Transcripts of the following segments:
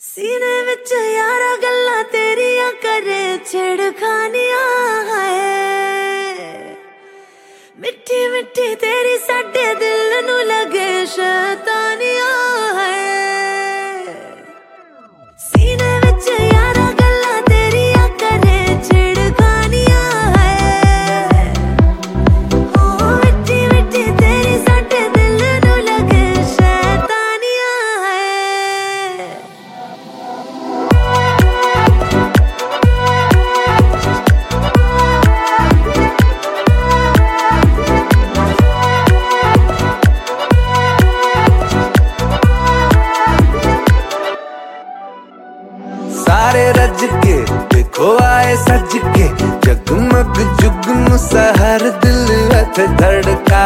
सीने विच यारा गल्ला तेरिया करे छिड़खानियां है। मिठी मिठी तेरी साडे दिल नू लगे शैतानियां है। सीने विच यारा गल्ला तेरिया करे छिड़खानियां है। ओ मिठी मिठी तेरी साडे दिल नू लगे शैतानियां है। सारे रज के देखो आए सज के, जगमग जुगनू सहर दिल हथ धड़का।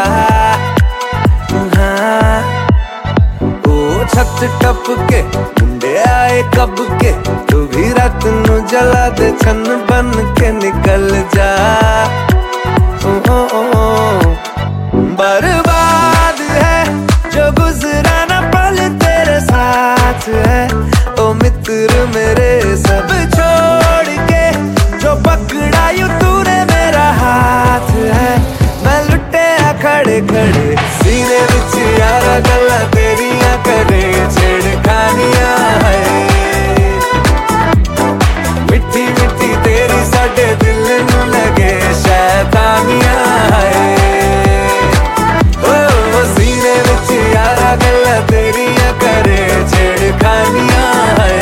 हाँ ओ छत टप के मुंडे आए कब के, तू भी रात नू जला दे छन बन के निकल जा। बर्बाद है जो गुजरा ना पल तेरे साथ है। ओ मित्र मेरे सब छोड़ के जो पकड़ा यूं तूने मेरा हाथ है। मैं लुटे खड़े खड़े सीने विच यारा गल्ला तेरिया करे छिड़खानियां है। मिठी मिठी तेरी साडे दिल नू लगे शैतानियां है। ओ सीने विच यारा गल्ला तेरिया करे छिड़खानियां है।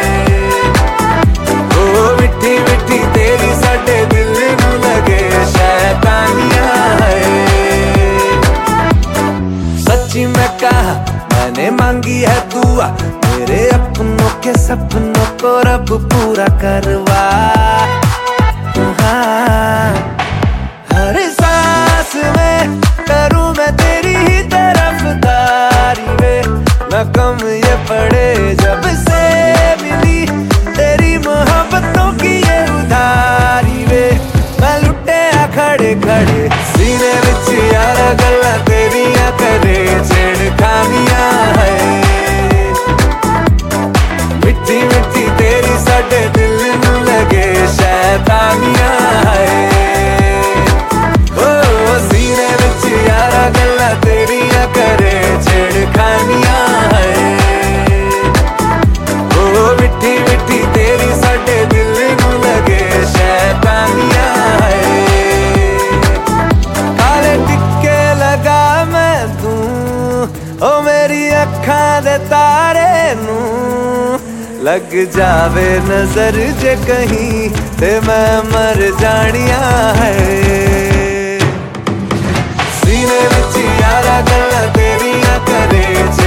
ओ मिठी मिठी तेरी साडे दिल नू लगे शैतानियां है। सच्ची मैं कहा मैंने मांगी है दुआ, मेरे अपनों के सपनों को रब पूरा करवा। हाँ, हर सांस में करूं मैं तेरी ही तरफदारी वे। न कम ये पड़े जब से मिली तेरी मोहब्बतों की ये उधारी वे। मैं लुटे खड़े खड़े सीने विच यारा गल्ला तेरिया करे छिड़खानियां है। मिठी मिठी तेरी साडे दिल नू लगे शैतानियां है। ओ सीने विच यारा गल्ला तेरिया करे छिड़खानियां है। ओ मिठी मिठी तेरी साडे दिल नू लगे शैतानियां है। काले टिक्के लगा मैं तू ओ मेरी अखां दे तारे नू। लग जावे नजर जे कहीं ते मैं मर जानिया है। सीने विच यारा गल्ला तेरिया करे